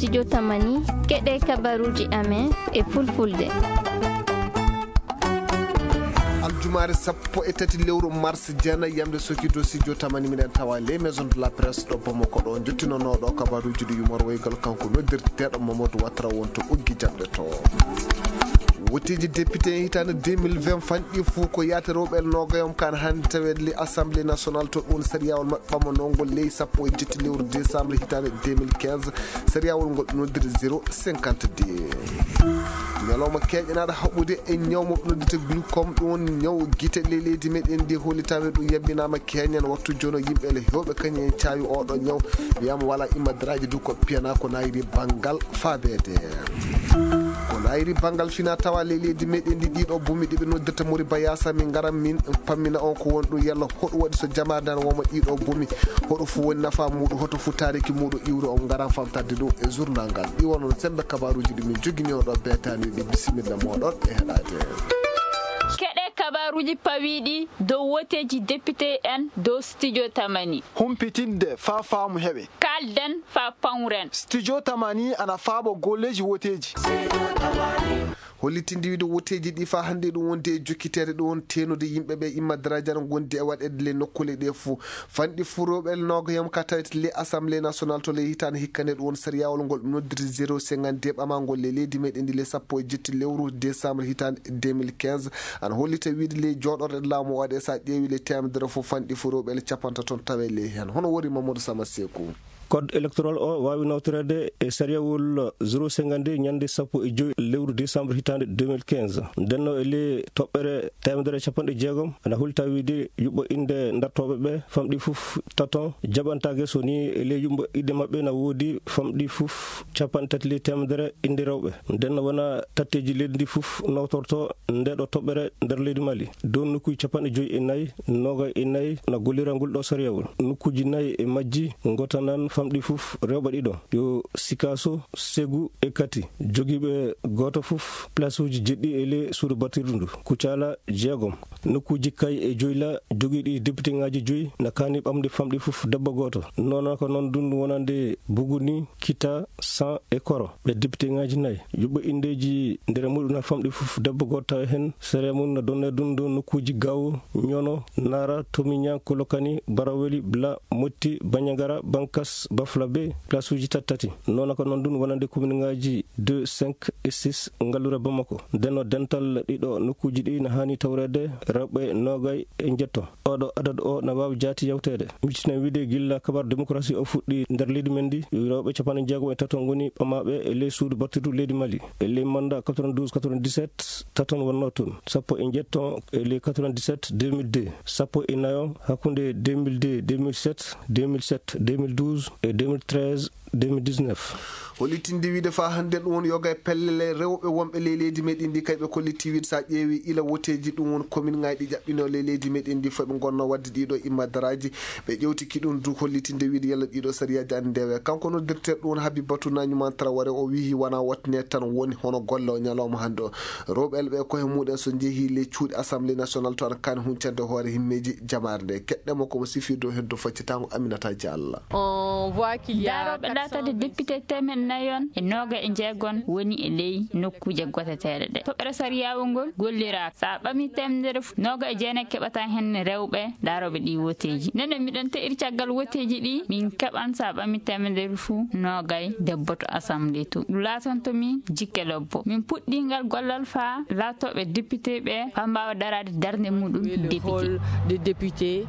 studio Tamani keɗe kabaruji amen e fulfulde. Aljumare sappo e tati lewru mars jana yamde sokido studio Tamani minen tawa les maisons de la presse do Bamako do jottinono do kabaruji du yumor waygal kanko noddirtedo Mamadou Watra wonto uggi jamde to. Wotiji député hitande 2020 fanɗi fuu ko yaate rewɓe nogoyom kan hande tawedli assemblée nationale to ɗum sariawol maɓɓe ɓama nongol ley sappo e jetti lewru décembre hitande 2015 sariawol ngol noddiri 0,52 ñalawma keƴanaɗo haɓɓude e ñawmo noddita glucom ɗon ñaw guite leydi meɗen ndi hollitame ɗum yabbinama keñan wattu jono yimɓe le hewɓe kañum en caawi oɗo ñaw wiyama wala immadiraji du ko piyana ko nayiri banggal faabede ko nayiri banggal fina tawa leydi meɗen ndi ɗiɗo bumi ɗiɓe noddata mori bayasa min garan min pammina on ko wonɗo yalla hoɗo waɗi so jamadan woma ɗiɗo bumi hoɗo fu woni nafa muɗum hoto fu tariki muɗum iwre on garan famtade ɗum e journal ngal ɗi wonon sembe kabaruji ɗi min jogini oɗo betani ɗi bisimilla moɗon e heɗade keɗe kabaruji pawiɗi dow woteji député en dow studio Tamani humpitinde fa faamu heɓe kalden fa pawren studio Tamani ana faabo golleji woteji hollitinde wiide woteji ɗi fa hande ɗum wonde e jokkitere ɗum tenude yimɓeɓe immadirajan gondi e waɗede le nokkule ɗe fou fanɗi furoɓe nogoyam ka tawete le assemblée nationale to le hitande hikkane ɗum won sariyawol ngol noddiri 0,52 ɓamangol le leydi meɗen ndi le sappo e jetti lewru décembre hitande 2015 ana hollita wiide le joɗorde laamu waɗe sa ƴeewi le temedere foof fanɗi furoɓe le capanta toon tawe le hen hono wori Mamadou Sama Sekou code électoral o wawi nawtorede e sariawol 0,52 ñande sappo e joyi lewru décembre hitande 2015 ndenno e le toɓɓere temedere capanɗe jeegom ana hollita wiide yuɓɓo inde dartoɓe ɓe famɗi fof taton jaɓantake so ni e le yuɓɓo inde mabɓe na woodi famɗi fof capanɗe tati le temedere inde rewɓe ndenno wona tatteji leydi ndi fof nawtorto ndeɗo toɓɓere nder leydi Mali dow nokkuji capanɗe joyi e nayyi noga e nayyi na gollira ngol ɗo sariawol nokkuji nayyi e majji gotanan famɗi fof rewɓe ɗiɗo yo Sikaso Ségou e Kati jogiiɓe goto fof place uji jeɗɗi e le suudu batirdu ndu Kucala jeegom nokkuji kay e joyla jogiiɗi député ngaji joyi na kani ɓamde famɗi fof debbo goto noon ko noon ɗum wonande Buguni Kita San e Koro ɓe député ngaji nayyi yuɓɓo indeji nder muɗum na famɗi fof debbo goto taw hen sere mum no donne ɗum ɗo nokkuji Gawo Ñono Nara Tomiña Kolokani Baraweli Bla Motti Bagnagara Bankas Baflabe place uji tati noon ko noon ɗum wonande commune ngaji 2, 5 et 6 ngallure Bamako ndenno dental ɗiɗo nokkuji ɗi ne hani tawrede rewɓe nogay e jetto oɗo adadu o na wawi jaati yawtede miccitene wiide gilla kabar démocratie o fuɗɗi nder leydi men ndi rewɓe capanɗe jeegom e taton goni ɓamaɓe e ley suudu battudu leydi Mali e ley mandat 92-97 taton wonno toon sappo e jetton e ley 97 2002 sappo e nayo hakkude 2002 2007 2007 2012 et 2013 2019 hollitinde wiide fa hande ɗum won yoga e pellele rewɓe wonɓe le leydi meɗen ndi kayɓe kolliti wiide sa ƴeewi ila woteji ɗum won commune ngaji ɗi ƴaɓɓino le leydi meɗen ndi foɓe gonno wadde ɗiɗo immadaraji ɓe ƴewtiki ɗum du hollitinde wiide yalla ɗiɗo sariyaji ande ndewe kanko noddirteɗo ɗum won Habibatou Nañuman Traoré o wi wona wattine tan woni hono golle o ñalawma hande o rewɓe ɓe koye muɗen so jeehi le cuuɗi assemblée nationale to ana kani huncande hoore himmeji jamare nde keɗɗemo komo sifirdo hen do faccitango Aminata Diallo on voit qu'il y a ɗatade député temen nayon e noga e jeegon woni e ley nokkuje goteteɗe ɗe toɓɓere sariyawol ngol gollira sa ɓami temedere noga e jeenay keɓata hen rewɓe daroɓe ɗi woteji nene miɗon teiri caggal woteji ɗi min keɓan sa ɓami temedere fuu nogay debbo to assemblée to ɗum laton to min jikke lobbo min puɗɗingal gollal fa latoɓe député ɓe fa mbawa darade darde muɗum député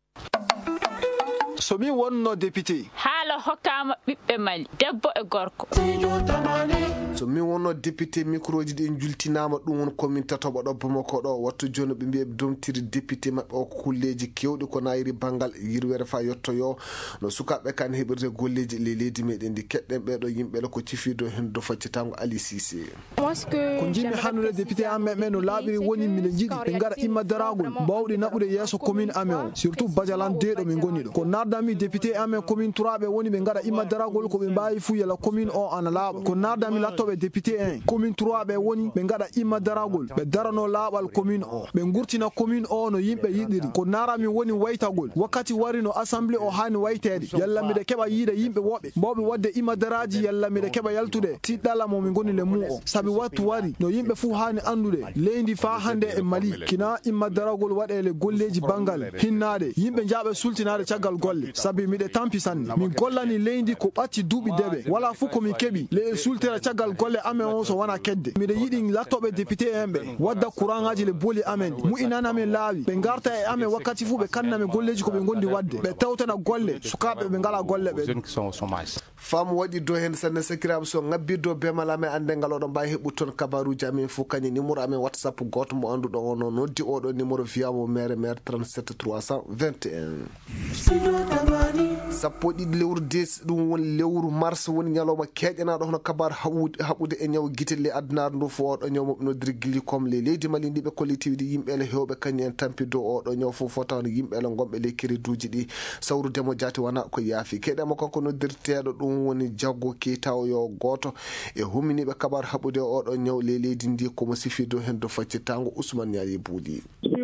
somi wonno député haala hokkama ɓiɓɓe Mali debbo e gorko so min wonno député microji ɗi jultinama ɗum won commune Tatoɓo ɗo Bamako ɗo wattu joni ɓe mbiya domtiri député mabɓe o kulleji kewɗi ko nayiri banggal yirwere fa yettoyo no sukaɓe kan heɓirde golleji le leydi meɗen ndi keɗɗen ɓeɗo yimɓe ko cifido hen do faccitango Ali Cissé ko jinmi hannude député amen ɓe no laaɓiri woni miɗen jiiɗi ɓe gara immadaragol mbawɗi naɓude yesso commune amen o surtout Badialan deɗo min goni ɗo ko nardami député amen commune Touraɓe woni woni ɓe gaɗa imma daragol ko ɓe mbawi fu yala commune o ana laaɓa ko nardami lattoɓe député 1 commune 3 ɓe woni ɓe gaɗa imma daragol ɓe darano laaɓal commune o ɓe gurtina commune o no yimɓe yiɗiri ko narami woni waytagol wakkati wari no assemblé o hani waytede yalla miɗe keɓa yiide yimɓe woɓɓe mbawɓe wadde imma daraji yalla miɗe keɓa yaltude tiɗɗalla momin goni le mum o saabi wattu wari no yimɓe fu hani andude leydi fa hande e Mali kina imma daragol waɗele golleji bangal hinnade yimɓe jaaɓe sultinade caggal golle saabi miɗe tampi sanne min gollani leydi ko ɓatti duuɓi deɓe wala fu komin keɓi le sultira caggal golle amen o so wona kedde miɗe yiɗi lattoɓe député en ɓe wadda courant ngaji le booli amen mu'inani amen laawi ɓe garta e amen wakkati fu ɓe kanname golleji ko ɓe gondi wadde ɓe tawtana golle sukaɓe ɓe ngala golle ɓe fam waɗi do hen sanne sakiraɓe so ngabbido bemal amen ande ngal oɗon mbawi heɓɓude toon kabaruji amen fof kañum numéro amen whatsapp goto mo anduɗo o noon noddi oɗo numéro wiyamo maire 37 321 sappo ɗiɗi lewru des ɗum woni lewru mars woni ñalawma keƴanaɗo hono kabaru haɓude e ñaw guitelle addunaru ndu fo oɗo ñaw moɓe noddiri guili comme le leydi Mali ndi ɓe kollitiwde yimɓele hewɓe kañum en tampi dow oɗo ñaw fof fo tawno yimɓele gonɓe ley créduji ɗi sawrudemo jati wona ko yaafi keɗema kanko noddirteɗo ɗum woni jaggo kitaw yo goto e humminiɓe kabaru haɓude oɗo ñaw le leydi ndi komo sifi dow hen do faccitango Ousmane Yaye Bouli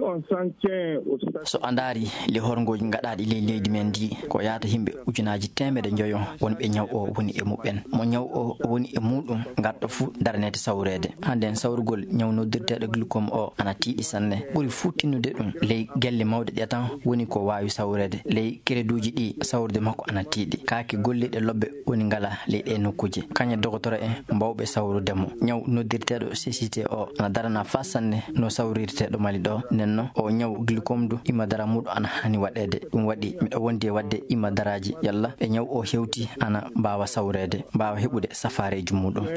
so andari le horgoji gaɗaɗi ley leydi men ndi ko yaata yimɓe ujunaji temedde joyo wonɓe ñaw o woni e muɓɓen mo ñaw o woni e muɗum garɗo fu daranede sawrede hande en sawrugol ñaw noddirteɗo glucom o ana tiiɗi sanne ɓuuri fu tinnude ɗum ley gelle mawɗe ɗe tan woni ko wawi sawrede ley créduji ɗi sawrude makko ana tiiɗi kaake golliɗe lobbe woni ngala ley ɗe nokkuje kañe dogotoro en mbawɓe sawrudemo ñaw noddirteɗo cécité o ana darana fa sanne no sawrirteɗo Mali ɗo nenno o ñaw glucom du imma dara muɗum ana hani waɗede ɗum waɗi miɗo wondi e wadde imma daraji yalla e ñaw o hewti ana mbawa sawrede mbawa heɓude safareji muɗum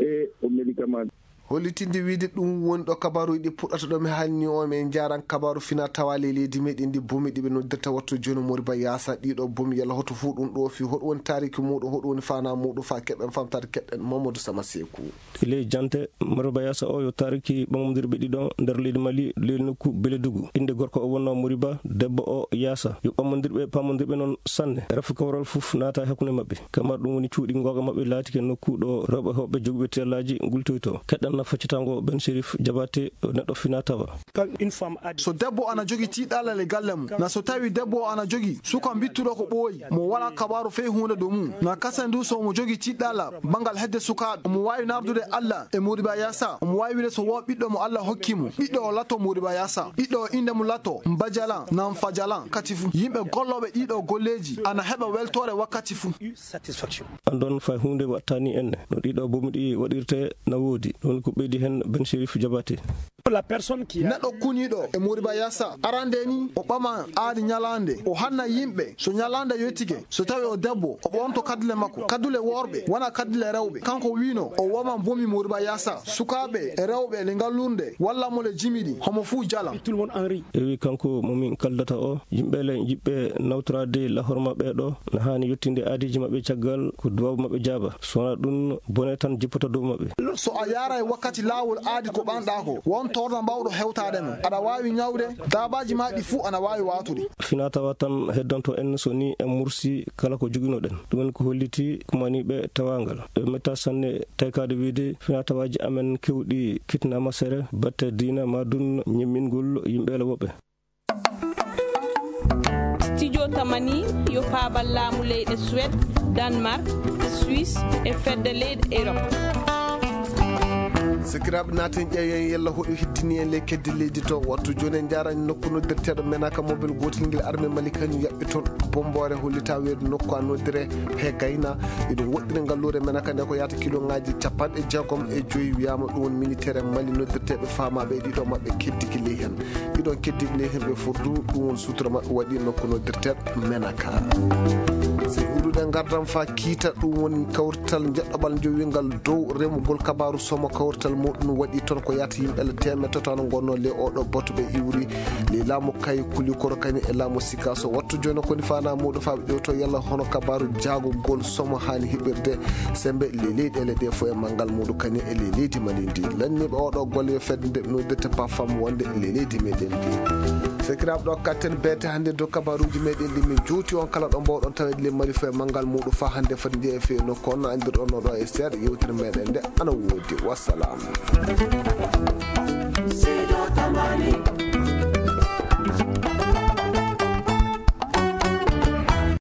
hollitinde wiide ɗum woni ɗo kabaruji ɗi puɗɗata ɗo mi haalni o min jaran kabaru fina tawale leydi meɗen ndi bomi ɗiɓe noddirta wattu joni Moriba Yassa ɗiɗo bomi yalla hoto fu ɗum ɗo fi hoɗo woni tariki muɗum hoɗo woni fana muɗum fa keɓen famtade keɗɗen Mamadou Sama Sekou ley jante Moriba Yassa o yo tariki ɓammodirɓe ɗiɗo nder leydi Mali leydi nokku Beledougou inde gorko o wonno Moriba debbo o Yassa yo ɓammodirɓe pammodirɓe noon sanne rafi kawral fof naata hakkunde mabɓe kamar ɗum woni cuuɗi goga mabɓe laatike nokku ɗo rewɓe hoɓɓe joguiɓe tellaji gultoyto keɗɗan faccitango Ben Chérif Diabaté neɗɗo fina tawa so debbo ana jogi tiiɗalal e galle mum na so tawi debbo o ana jogi suka bittuɗo ko ɓooyi mo wala kabaru fey hunde dow mum na kasa ndu so omo jogi tiiɗalla bangal hedde sukaɓe omo wawi nardude Allah e Moriba Yassa omo wawi wide so wo ɓiɗɗo mo Allah hokkimo ɓiɗɗo o latto Moriba Yassa ɓiɗɗo o inde mo latto Mbadialan nan Fadialan kati fu yimɓe golloɓe ɗiɗo golleji ana heɓa weltore wakkati fu andon fay hunde wattani enne no ɗiɗo bomi ɗi waɗirte na woodi ɗon ko ɓeydi hen Ben Chérif Diabaté neɗɗo kuniɗo e Moriba Yassa arande ni o ɓama aadi ñalande o hanna yimɓe so ñalande yettike so tawi o debbo o ɓonto kadule makko kadule worɓe wona kadule rewɓe kanko wino o woman bomi Moriba Yassa sukaɓe e rewɓe le ngallunde walla mo le jimiɗi homo fu jala e wi kanko momin kaldata o yimɓele jiɓɓe nawtorade lahor mabɓe ɗo no hani yettinde aadiji mabɓe caggal ko duwaw mabɓe jaaba so wona ɗum bone tan jippata dow mabɓe so a yara e wakkati lawol aadi ko ɓanɗa ko won torna mbawɗo hewtade men aɗa wawi ñawde dabaji ma ɗi fuu ana wawi watude fina tawa tan heddanto en so ni en mursi kala ko joginoɗen ɗum woni ko holliti kumaniɓe tawangal ɓe metta sanne taykade wiide fina tawaji amen kewɗi kitnama sere batte dina madun ñemmingol yimɓele woɓɓe studio tamani yo paabal laamu leyɗe Suède Danemark Suisse e fedde leyɗe Europe sikiraɓe naten ƴeewen yalla hoɗo hiddini en le kedde leydi to wattu joni en jarani nokku noddirteɗo menaka mobile gotel guel armé Mali kañum yaɓɓi toon bombore hollita weedu nokku a noddire he gayna eɗum woɗɗiri ngallure menaka nde ko yata kilo ngaji 65 wiyama ɗum woni militaire Mali noddirteɓe famaɓe ɗiɗo mabɓe keddiki ley hen ɗiɗon keddiki ley hen ɓe furdu ɗum woni sutura mabɓe waɗi nokku noddirteɗo menaka so uruɗen gardam fa kiita ɗum woni kawrital jeɗɗoɓal jowingal dow remugol kabaru somo kawrital muɗum waɗi toon ko yata yimɓe temedde tan gonno le oɗo botoɓe iwri le laamu kay kuli koro kani e laamu sikaso wattu joni koni fana muɗum faaɓe ƴewto yalla hono kabaru jagugol somo hani hiɓirde sembe le leyɗele ɗe fo e manggal muɗum kani e le leydi mali ndi lanniɓe oɗo golle fedde no dette pa fam wonde le leydi meɗen ndi sekiraɓe ɗo katten beete hannde dow kabaruji meɗen ɗi min juuti on kala ɗo mbawɗon tawede le mari fo e manggal muɗum fa hannde foti jeeya fewi nokku on no andirɗon no ɗo e seeɗa yewtere meɗen nde ana woodi wassalam.